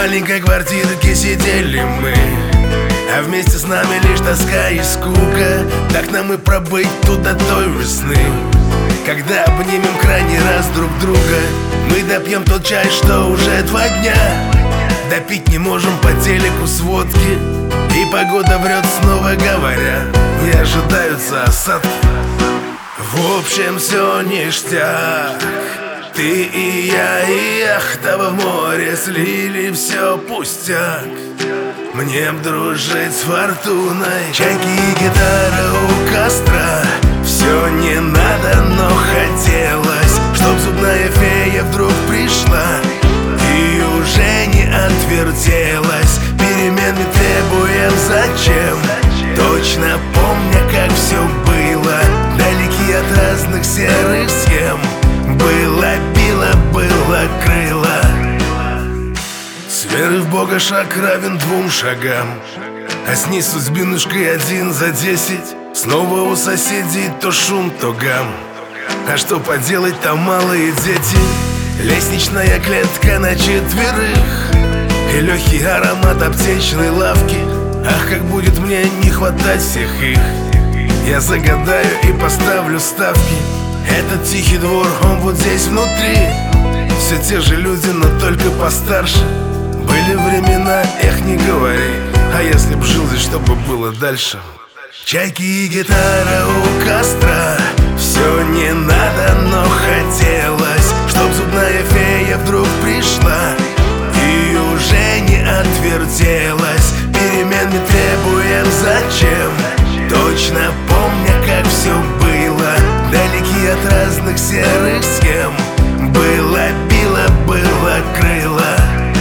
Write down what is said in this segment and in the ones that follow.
маленькой квартирке сидели мы, а вместе с нами лишь тоска и скука. Так нам и пробыть тут до той весны, когда обнимем крайний раз друг друга. Мы допьем тот чай, что уже 2 дня допить не можем по телеку сводки. И погода врет, снова говоря, не ожидаются осадки. В общем, все ништяк. Ты и я, и яхта в море слили, все пустяк. Мне б дружить с фортуной, чайки и гитара у костра. Все не надо, но хотелось, чтоб зубная фея вдруг пришла и уже не отвертелась, перемен не требуем зачем. Точно помня, как все было, далеки от разных серых схем. Было, било, было, крыло. С веры в Бога шаг равен 2 шагам, а с ней судьбинушкой 1 за 10. Снова у соседей то шум, то гам. А что поделать, там малые дети. Лестничная клетка на 4 и легкий аромат аптечной лавки. Ах, как будет мне не хватать всех их. Я загадаю и поставлю ставки. Этот тихий двор, он вот здесь внутри. Все те же люди, но только постарше. Были времена, эх, не говори. А если б жил здесь, что бы было дальше? Чайки и гитара у костра. Все не надо, но хотелось, чтоб зубная фея вдруг пришла и уже не отвертелась, перемен не требуем зачем. Точно помня, как все было, далеки от разных серых схем. Было, било, было, крыло.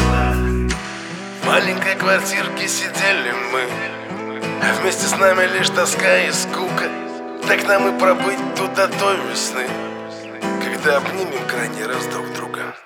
В маленькой квартирке сидели мы, а вместе с нами лишь тоска и скука. Так нам и пробыть тут до той весны, когда обнимем крайний раз друг друга.